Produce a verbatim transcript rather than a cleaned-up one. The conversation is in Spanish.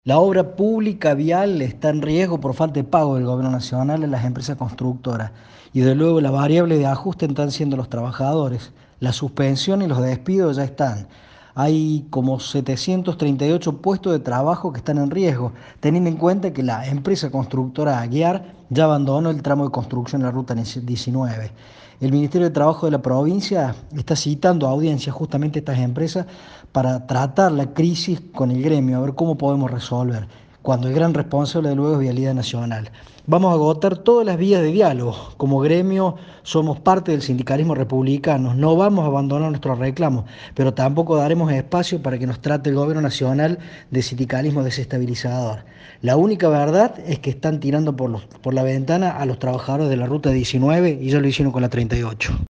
La obra pública vial está en riesgo por falta de pago del Gobierno Nacional a las empresas constructoras y de luego la variable de ajuste están siendo los trabajadores. La suspensión y los despidos ya están. Hay como setecientos treinta y ocho puestos de trabajo que están en riesgo, teniendo en cuenta que la empresa constructora Aguiar ya abandonó el tramo de construcción en la ruta diecinueve. El Ministerio de Trabajo de la provincia está citando a audiencias justamente a estas empresas para tratar la crisis con el gremio, a ver cómo podemos resolver, cuando el gran responsable de luego es Vialidad Nacional. Vamos a agotar todas las vías de diálogo. Como gremio somos parte del sindicalismo republicano, no vamos a abandonar nuestros reclamos, pero tampoco daremos espacio para que nos trate el Gobierno Nacional de sindicalismo desestabilizador. La única verdad es que están tirando por, los, por la ventana a los trabajadores de la ruta diecinueve y ya lo hicieron con la treinta y ocho.